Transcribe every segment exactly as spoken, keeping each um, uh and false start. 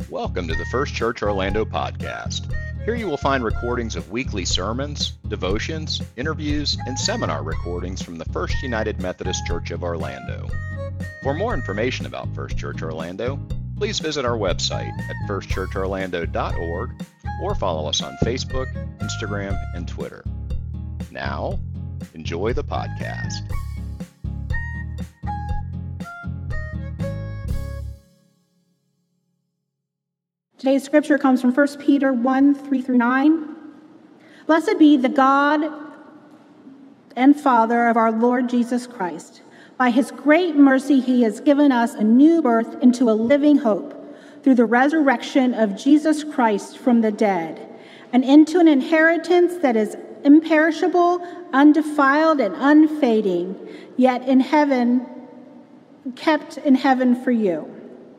Welcome to the First Church Orlando podcast. Here you will find recordings of weekly sermons, devotions, interviews, and seminar recordings from the First United Methodist Church of Orlando. For more information about First Church Orlando, please visit our website at first church orlando dot org or follow us on Facebook, Instagram, and Twitter. Now, enjoy the podcast. Today's scripture comes from First Peter one, three through nine. Blessed be the God and Father of our Lord Jesus Christ. By his great mercy, he has given us a new birth into a living hope through the resurrection of Jesus Christ from the dead, and into an inheritance that is imperishable, undefiled, and unfading, yet in heaven, kept in heaven for you,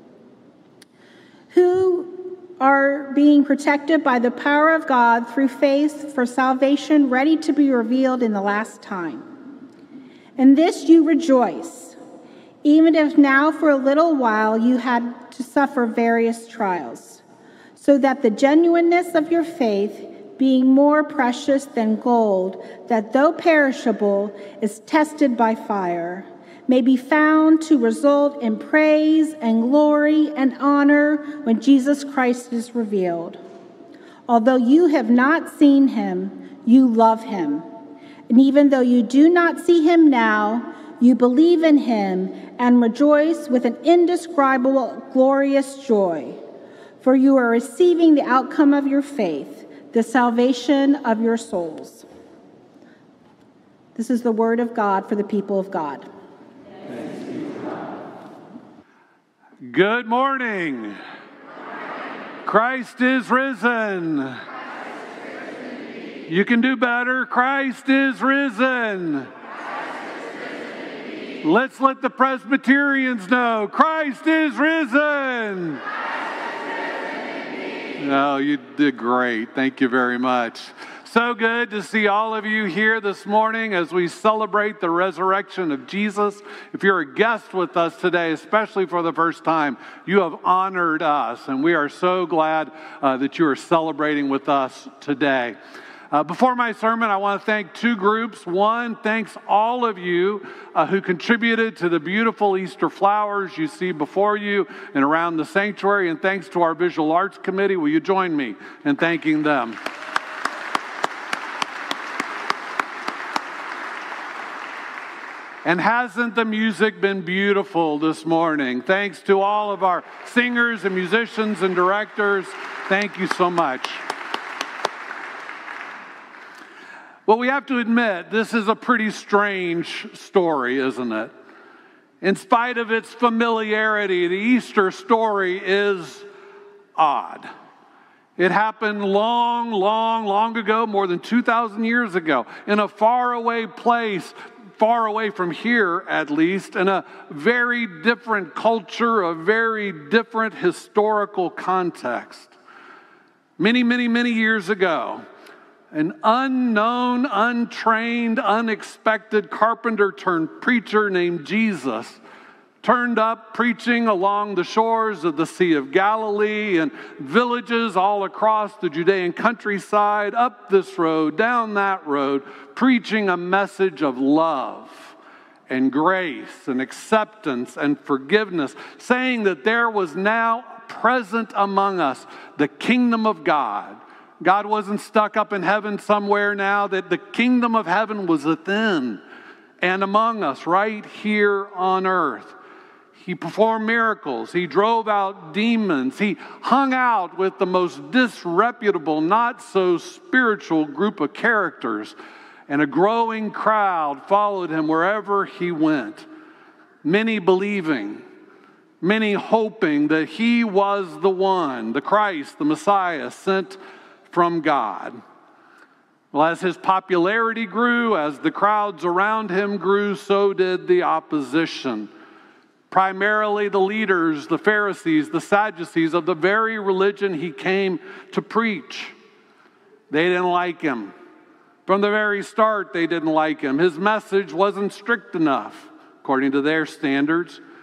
who are being protected by the power of God through faith for salvation ready to be revealed in the last time. In this you rejoice, even if now for a little while you had to suffer various trials, so that the genuineness of your faith, being more precious than gold, that though perishable is tested by fire, may be found to result in praise and glory and honor when Jesus Christ is revealed. Although you have not seen him, you love him. And even though you do not see him now, you believe in him and rejoice with an indescribable, glorious joy. For you are receiving the outcome of your faith, the salvation of your souls. This is the word of God for the people of God. Good morning. Christ is risen. You can do better. Christ is risen. Let's let the Presbyterians know Christ is risen. No, you did great. Thank you very much. So good to see all of you here this morning as we celebrate the resurrection of Jesus. If you're a guest with us today, especially for the first time, you have honored us, and we are so glad uh, that you are celebrating with us today. Uh, before my sermon, I want to thank two groups. One, thanks all of you uh, who contributed to the beautiful Easter flowers you see before you and around the sanctuary, and thanks to our Visual Arts Committee. Will you join me in thanking them? And hasn't the music been beautiful this morning? Thanks to all of our singers and musicians and directors. Thank you so much. Well, we have to admit, this is a pretty strange story, isn't it? In spite of its familiarity, the Easter story is odd. It happened long, long, long ago, more than two thousand years ago, in a faraway place, far away from here at least, in a very different culture, a very different historical context. Many, many, many years ago, an unknown, untrained, unexpected carpenter turned preacher named Jesus turned up preaching along the shores of the Sea of Galilee and villages all across the Judean countryside, up this road, down that road, preaching a message of love and grace and acceptance and forgiveness, saying that there was now present among us the kingdom of God. God wasn't stuck up in heaven somewhere now, that the kingdom of heaven was within and among us right here on earth. He performed miracles. He drove out demons. He hung out with the most disreputable, not so spiritual group of characters. And a growing crowd followed him wherever he went. Many believing, many hoping that he was the one, the Christ, the Messiah, sent from God. Well, as his popularity grew, as the crowds around him grew, so did the opposition. Primarily the leaders, the Pharisees, the Sadducees of the very religion he came to preach. They didn't like him. From the very start, they didn't like him. His message wasn't strict enough, according to their standards.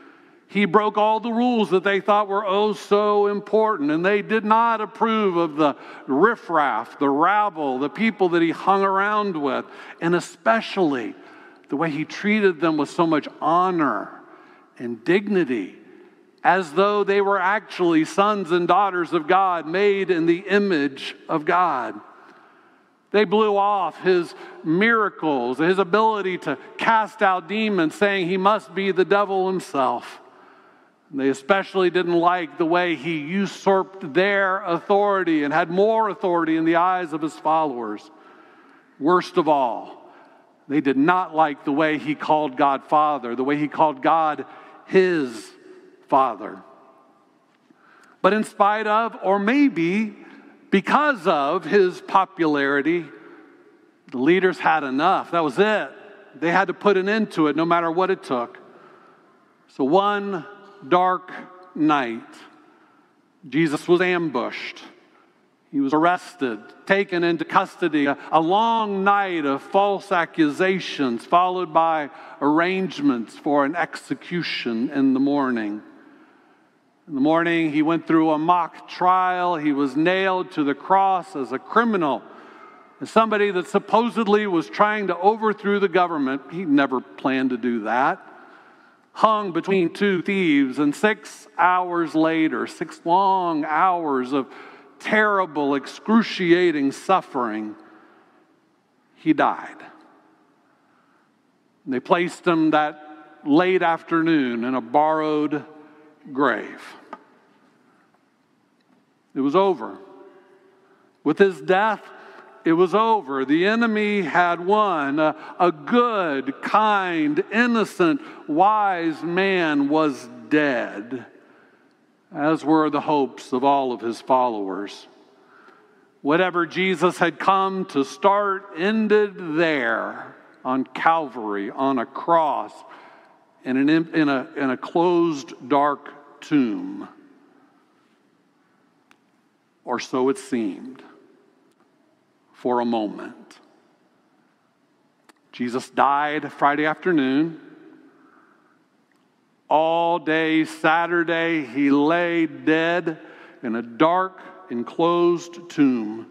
He broke all the rules that they thought were oh so important, and they did not approve of the riffraff, the rabble, the people that he hung around with, and especially the way he treated them with so much honor and dignity, as though they were actually sons and daughters of God, made in the image of God. They blew off his miracles, his ability to cast out demons, saying he must be the devil himself. They especially didn't like the way he usurped their authority and had more authority in the eyes of his followers. Worst of all, they did not like the way he called God Father, the way he called God his Father. But in spite of, or maybe because of his popularity, the leaders had enough. That was it. They had to put an end to it no matter what it took. So one dark night, Jesus was ambushed. He was arrested, taken into custody. A, a long night of false accusations, followed by arrangements for an execution in the morning. In the morning, he went through a mock trial. He was nailed to the cross as a criminal, as somebody that supposedly was trying to overthrow the government. He never planned to do that. Hung between two thieves, and six hours later, six long hours of terrible, excruciating suffering, he died. They placed him that late afternoon in a borrowed grave. It was over. With his death, it was over. The enemy had won. A, a good, kind, innocent, wise man was dead, as were the hopes of all of his followers. Whatever Jesus had come to start ended there on Calvary, on a cross, in, an, in, a, in a closed, dark tomb. Or so it seemed. For a moment. Jesus died Friday afternoon. All day Saturday, he lay dead in a dark, enclosed tomb.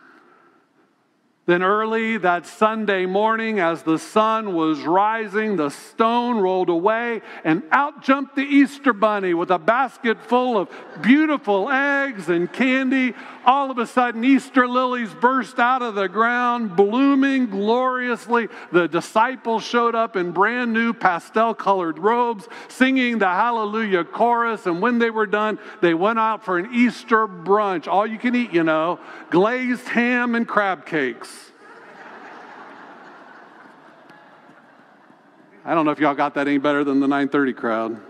Then early that Sunday morning, as the sun was rising, the stone rolled away, and out jumped the Easter bunny with a basket full of beautiful eggs and candy. All of a sudden, Easter lilies burst out of the ground, blooming gloriously. The disciples showed up in brand new pastel-colored robes, singing the Hallelujah chorus, and when they were done, they went out for an Easter brunch. All you can eat, you know, glazed ham and crab cakes. I don't know if y'all got that any better than the nine thirty crowd.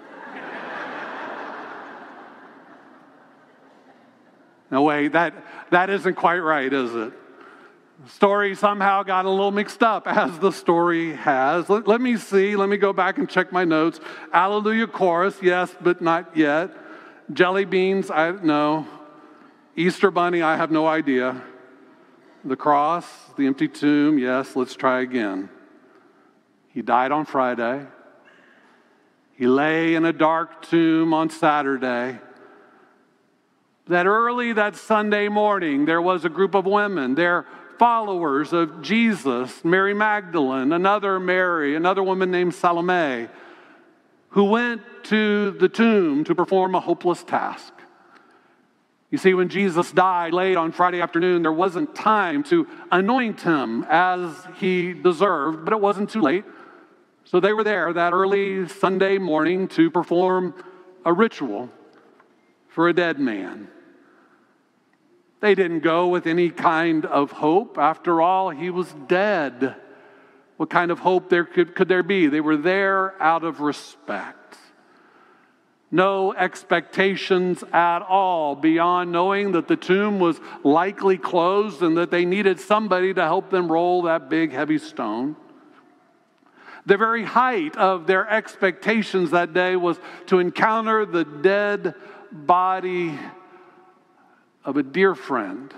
No, wait, that, that isn't quite right, is it? The story somehow got a little mixed up, as the story has. Let, let me see. Let me go back and check my notes. Hallelujah chorus, yes, but not yet. Jelly beans, I no. Easter bunny, I have no idea. The cross, the empty tomb, yes, let's try again. He died on Friday. He lay in a dark tomb on Saturday. That early that Sunday morning, there was a group of women. They're followers of Jesus, Mary Magdalene, another Mary, another woman named Salome, who went to the tomb to perform a hopeless task. You see, when Jesus died late on Friday afternoon, there wasn't time to anoint him as he deserved, but it wasn't too late. So they were there that early Sunday morning to perform a ritual for a dead man. They didn't go with any kind of hope. After all, he was dead. What kind of hope there could, could there be? They were there out of respect. No expectations at all beyond knowing that the tomb was likely closed and that they needed somebody to help them roll that big, heavy stone. The very height of their expectations that day was to encounter the dead body of a dear friend,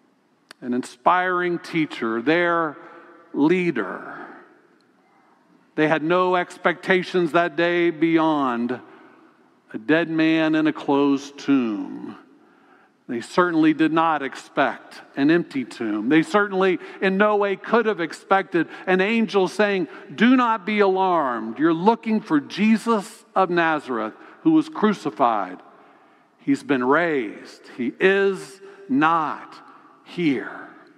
an inspiring teacher, their leader, They had no expectations that day beyond a dead man in a closed tomb. They certainly did not expect an empty tomb. They certainly in no way could have expected an angel saying, "Do not be alarmed. You're looking for Jesus of Nazareth who was crucified. He's been raised. He is not here."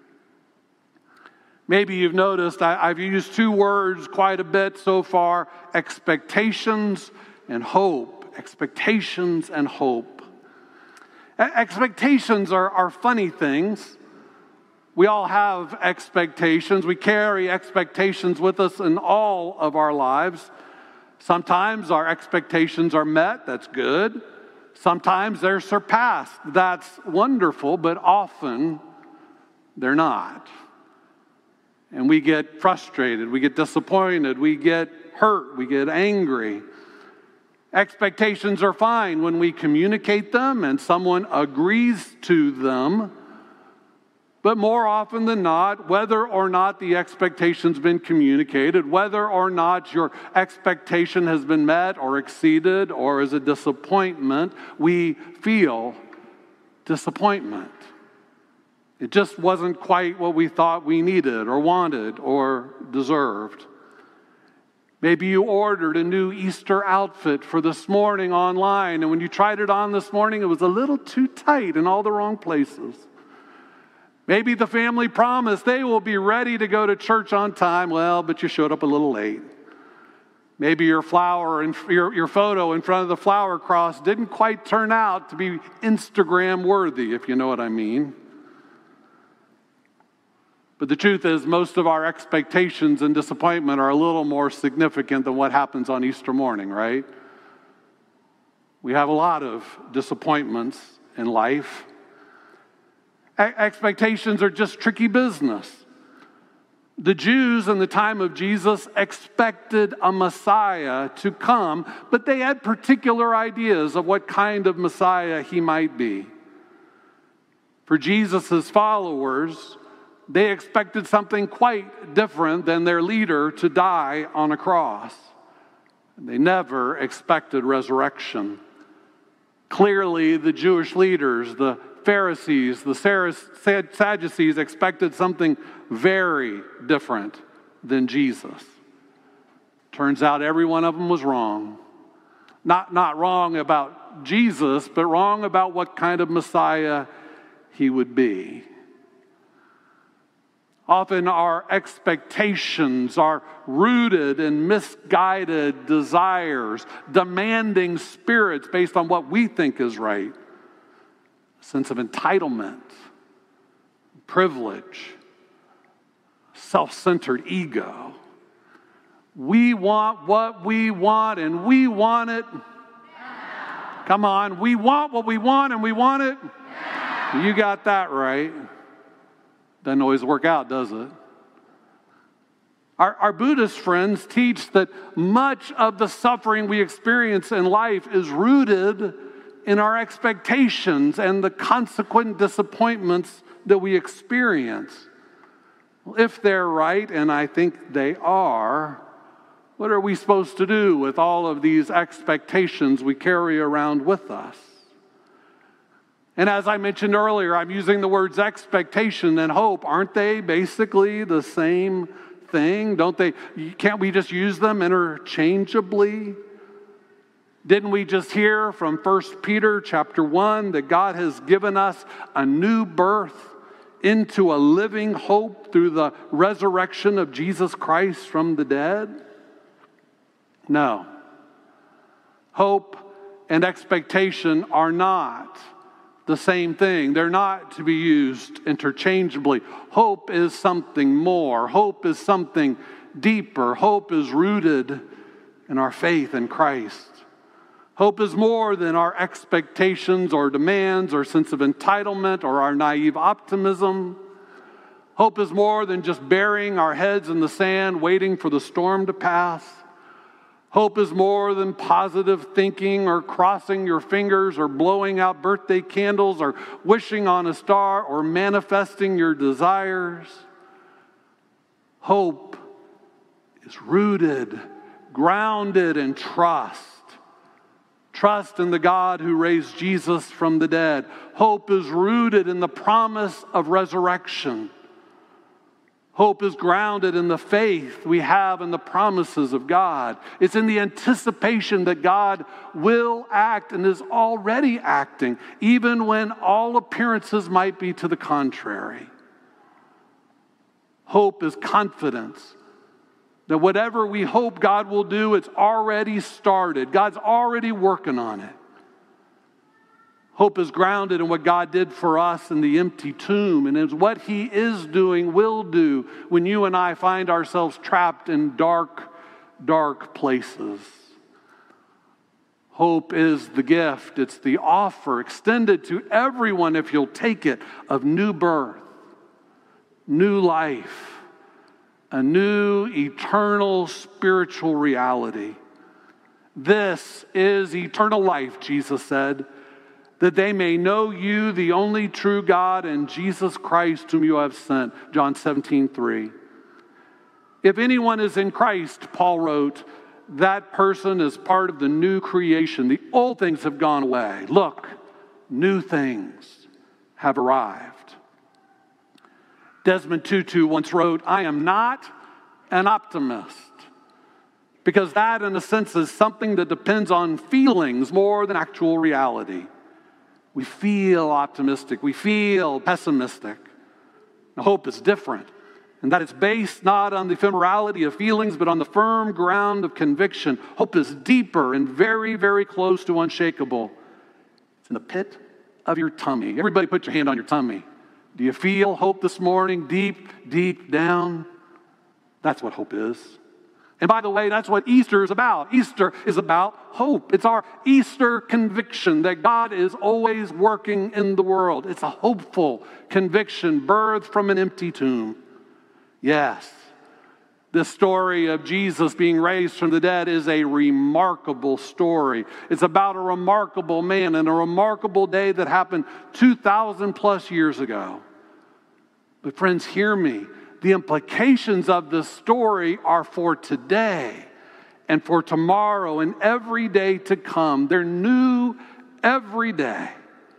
Maybe you've noticed I, I've used two words quite a bit so far: expectations and hope. Expectations and hope. Expectations are, are funny things. We all have expectations. We carry expectations with us in all of our lives. Sometimes our expectations are met. That's good. Sometimes they're surpassed. That's wonderful, but often they're not. And we get frustrated. We get disappointed. We get hurt. We get angry. Expectations are fine when we communicate them and someone agrees to them. But more often than not, whether or not the expectation's been communicated, whether or not your expectation has been met or exceeded or is a disappointment, we feel disappointment. It just wasn't quite what we thought we needed or wanted or deserved. Maybe you ordered a new Easter outfit for this morning online, and when you tried it on this morning, it was a little too tight in all the wrong places. Maybe the family promised they will be ready to go to church on time, well, but you showed up a little late. Maybe your flower and your, your photo in front of the flower cross didn't quite turn out to be Instagram worthy, if you know what I mean. But the truth is, most of our expectations and disappointment are a little more significant than what happens on Easter morning, right? We have a lot of disappointments in life. E- expectations are just tricky business. The Jews in the time of Jesus expected a Messiah to come, but they had particular ideas of what kind of Messiah he might be. For Jesus' followers, they expected something quite different than their leader to die on a cross. They never expected resurrection. Clearly, the Jewish leaders, the Pharisees, the Sadducees expected something very different than Jesus. Turns out every one of them was wrong. Not, not wrong about Jesus, but wrong about what kind of Messiah he would be. Often our expectations are rooted in misguided desires, demanding spirits based on what we think is right. A sense of entitlement, privilege, self-centered ego. We want what we want and we want it. Come on, we want what we want and we want it. You got that right. Doesn't always work out, does it? Our, our Buddhist friends teach that much of the suffering we experience in life is rooted in our expectations and the consequent disappointments that we experience. Well, if they're right, and I think they are, what are we supposed to do with all of these expectations we carry around with us? And as I mentioned earlier, I'm using the words expectation and hope. Aren't they basically the same thing? Don't they? Can't we just use them interchangeably? Didn't we just hear from First Peter chapter one that God has given us a new birth into a living hope through the resurrection of Jesus Christ from the dead? No. Hope and expectation are not the same thing. They're not to be used interchangeably. Hope is something more. Hope is something deeper. Hope is rooted in our faith in Christ. Hope is more than our expectations or demands or sense of entitlement or our naive optimism. Hope is more than just burying our heads in the sand, waiting for the storm to pass. Hope is more than positive thinking or crossing your fingers or blowing out birthday candles or wishing on a star or manifesting your desires. Hope is rooted, grounded in trust. Trust in the God who raised Jesus from the dead. Hope is rooted in the promise of resurrection. Hope is grounded in the faith we have in the promises of God. It's in the anticipation that God will act and is already acting, even when all appearances might be to the contrary. Hope is confidence that whatever we hope God will do, it's already started. God's already working on it. Hope is grounded in what God did for us in the empty tomb, and is what He is doing, will do, when you and I find ourselves trapped in dark, dark places. Hope is the gift, it's the offer extended to everyone, if you'll take it, of new birth, new life, a new eternal spiritual reality. This is eternal life, Jesus said, that they may know you, the only true God, and Jesus Christ whom you have sent. John seventeen three. If anyone is in Christ, Paul wrote, that person is part of the new creation. The old things have gone away. Look, new things have arrived. Desmond Tutu once wrote, I am not an optimist, because that, in a sense, is something that depends on feelings more than actual reality. We feel optimistic. We feel pessimistic. Now, hope is different, and that it's based not on the ephemerality of feelings, but on the firm ground of conviction. Hope is deeper and very, very close to unshakable. It's in the pit of your tummy. Everybody put your hand on your tummy. Do you feel hope this morning, deep, deep down? That's what hope is. And by the way, that's what Easter is about. Easter is about hope. It's our Easter conviction that God is always working in the world. It's a hopeful conviction birthed from an empty tomb. Yes, this story of Jesus being raised from the dead is a remarkable story. It's about a remarkable man and a remarkable day that happened two thousand plus years ago. But friends, hear me. The implications of this story are for today and for tomorrow and every day to come. They're new every day.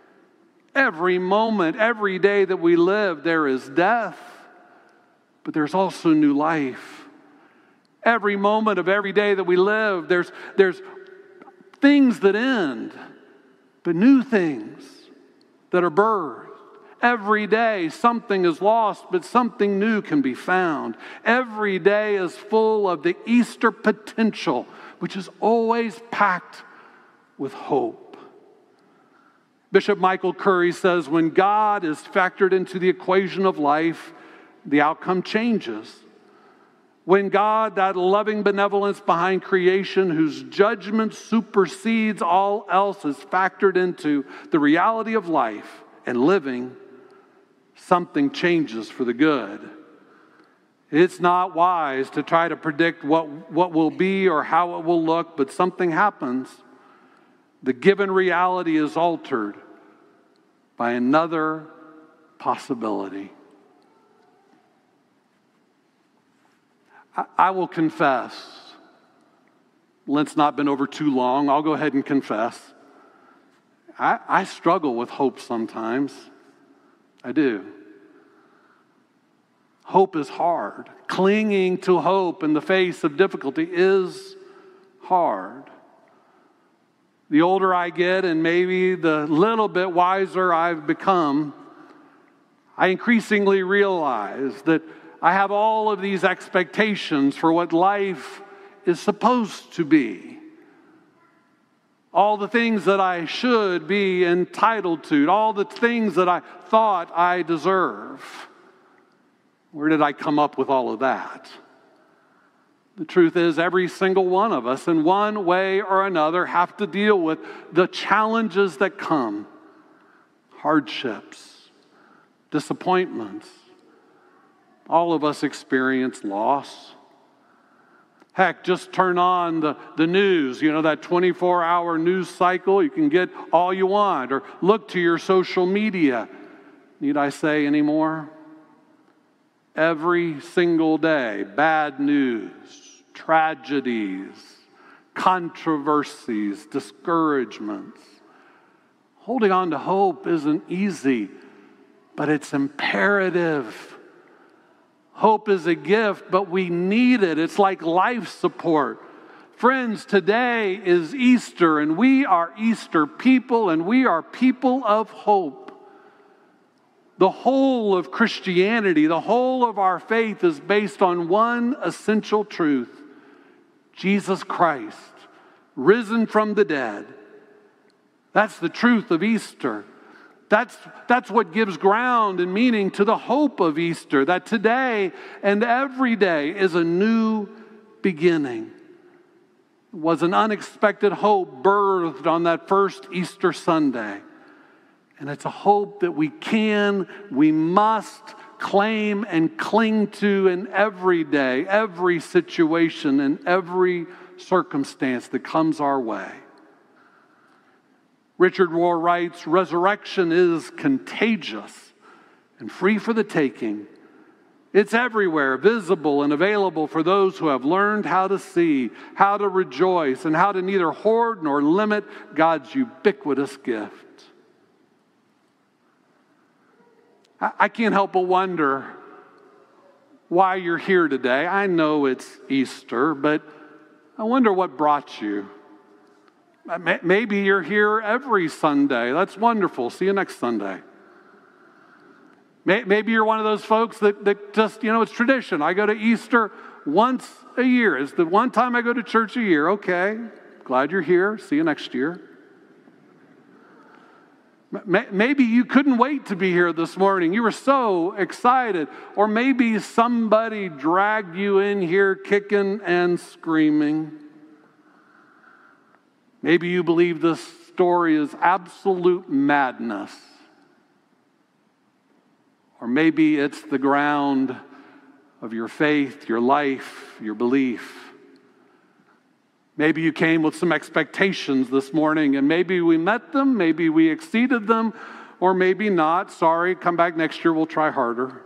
Every moment, every day that we live, there is death, but there's also new life. Every moment of every day that we live, there's, there's things that end, but new things that are birthed. Every day something is lost, but something new can be found. Every day is full of the Easter potential, which is always packed with hope. Bishop Michael Curry says, when God is factored into the equation of life, the outcome changes. When God, that loving benevolence behind creation, whose judgment supersedes all else, is factored into the reality of life and living, something changes for the good. It's not wise to try to predict what, what will be or how it will look, but something happens. The given reality is altered by another possibility. I, I will confess, Lent's not been over too long, I'll go ahead and confess. I, I struggle with hope sometimes. I do. Hope is hard. Clinging to hope in the face of difficulty is hard. The older I get, and maybe the little bit wiser I've become, I increasingly realize that I have all of these expectations for what life is supposed to be. All the things that I should be entitled to, all the things that I thought I deserve. Where did I come up with all of that? The truth is, every single one of us, in one way or another, have to deal with the challenges that come. Hardships, disappointments. All of us experience loss. Heck, just turn on the, the news, you know, that twenty-four hour news cycle. You can get all you want. Or look to your social media. Need I say any more? Every single day, bad news, tragedies, controversies, discouragements. Holding on to hope isn't easy, but it's imperative. Hope is a gift, but we need it. It's like life support. Friends, today is Easter, and we are Easter people, and we are people of hope. The whole of Christianity, the whole of our faith is based on one essential truth: Jesus Christ, risen from the dead. That's the truth of Easter. That's, that's what gives ground and meaning to the hope of Easter, that today and every day is a new beginning. It was an unexpected hope birthed on that first Easter Sunday. And it's a hope that we can, we must claim and cling to in every day, every situation, and every circumstance that comes our way. Richard Rohr writes, resurrection is contagious and free for the taking. It's everywhere, visible and available for those who have learned how to see, how to rejoice, and how to neither hoard nor limit God's ubiquitous gift. I can't help but wonder why you're here today. I know it's Easter, but I wonder what brought you. Maybe you're here every Sunday. That's wonderful. See you next Sunday. Maybe you're one of those folks that, that just, you know, it's tradition. I go to Easter once a year. It's the one time I go to church a year. Okay, glad you're here. See you next year. Maybe you couldn't wait to be here this morning. You were so excited. Or maybe somebody dragged you in here kicking and screaming. Maybe you believe this story is absolute madness. Or maybe it's the ground of your faith, your life, your belief. Maybe you came with some expectations this morning, and maybe we met them, maybe we exceeded them, or maybe not. Sorry, come back next year, we'll try harder.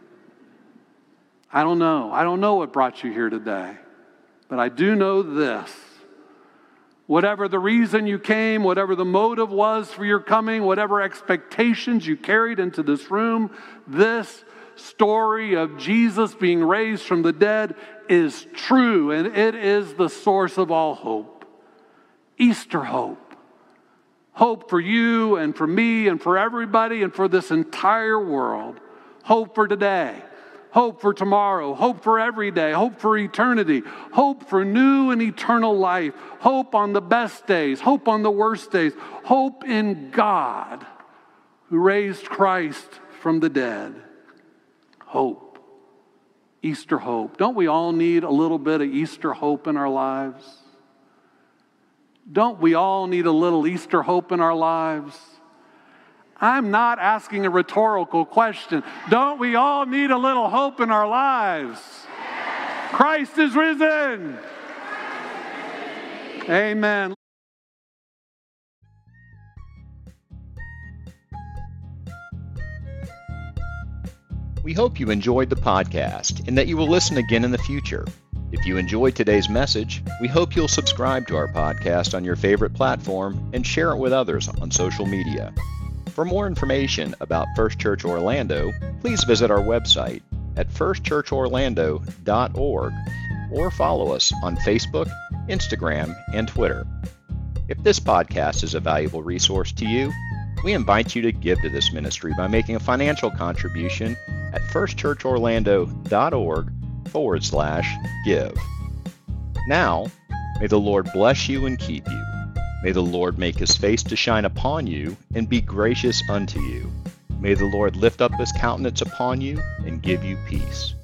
I don't know. I don't know what brought you here today, but I do know this. Whatever the reason you came, whatever the motive was for your coming, whatever expectations you carried into this room, this story of Jesus being raised from the dead is true, and it is the source of all hope. Easter hope. Hope for you and for me and for everybody and for this entire world. Hope for today. Hope for tomorrow, hope for every day, hope for eternity, hope for new and eternal life, hope on the best days, hope on the worst days, hope in God who raised Christ from the dead. Hope, Easter hope. Don't we all need a little bit of Easter hope in our lives? Don't we all need a little Easter hope in our lives? I'm not asking a rhetorical question. Don't we all need a little hope in our lives? Christ is risen. Amen. We hope you enjoyed the podcast and that you will listen again in the future. If you enjoyed today's message, we hope you'll subscribe to our podcast on your favorite platform and share it with others on social media. For more information about First Church Orlando, please visit our website at first church orlando dot org or follow us on Facebook, Instagram, and Twitter. If this podcast is a valuable resource to you, we invite you to give to this ministry by making a financial contribution at first church orlando dot org forward slash give. Now, may the Lord bless you and keep you. May the Lord make his face to shine upon you and be gracious unto you. May the Lord lift up his countenance upon you and give you peace.